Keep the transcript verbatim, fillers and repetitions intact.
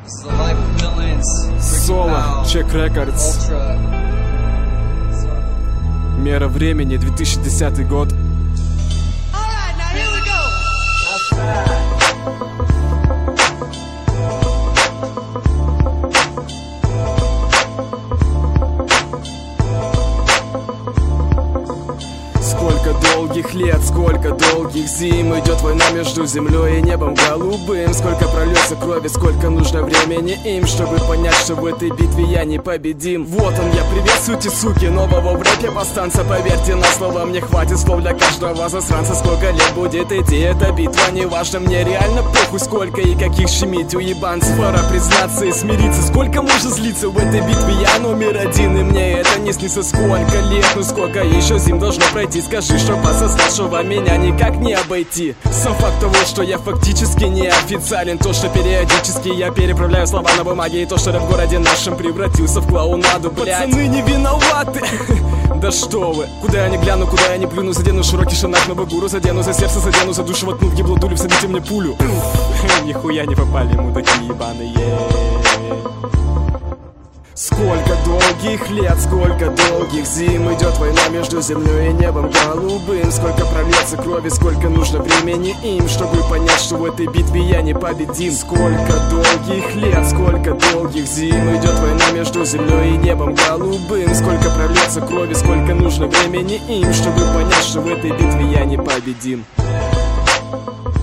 Соло, Check Records. Мера времени, две тысячи десятый год. Сколько долгих лет, сколько долгих зим идет война между землей и небом голубым. Сколько прольется крови, сколько нужно времени им, чтобы понять, что в этой битве я непобедим. Вот он, я приветствуйте, суки, нового в рэпе повстанца. Поверьте на слово, мне хватит слов для каждого засранца. Сколько лет будет идти эта битва, неважно, мне реально похуй. Сколько и каких щемить уебанцев, пора признаться и смириться. Сколько можно злиться в этой битве, я номер один, и мне это не снится. Сколько лет, ну сколько еще зим должно пройти? Скажи, что посоставшего меня никак не обойти. Сам факт того, что я фактически не официален, то, что периодически я переправляю слова на бумаге, и то, что рэп в городе нашем превратился в клоунаду, блядь. Пацаны не виноваты. Да что вы, куда я не гляну, куда я не плюну, задену широкий шинак, новый гуру, задену за сердце, задену за душу, воткну в ебло дулю, всадите мне пулю. Нихуя не попали, мудаки ебаные. Сколько долгих лет, сколько долгих зим идет война между землей и небом голубым. Сколько прольется крови, сколько нужно времени им, чтобы понять, что в этой битве я непобедим. Сколько долгих лет, сколько долгих зим идет война между землей и небом голубым. Сколько прольется крови, сколько нужно времени им, чтобы понять, что в этой битве я непобедим.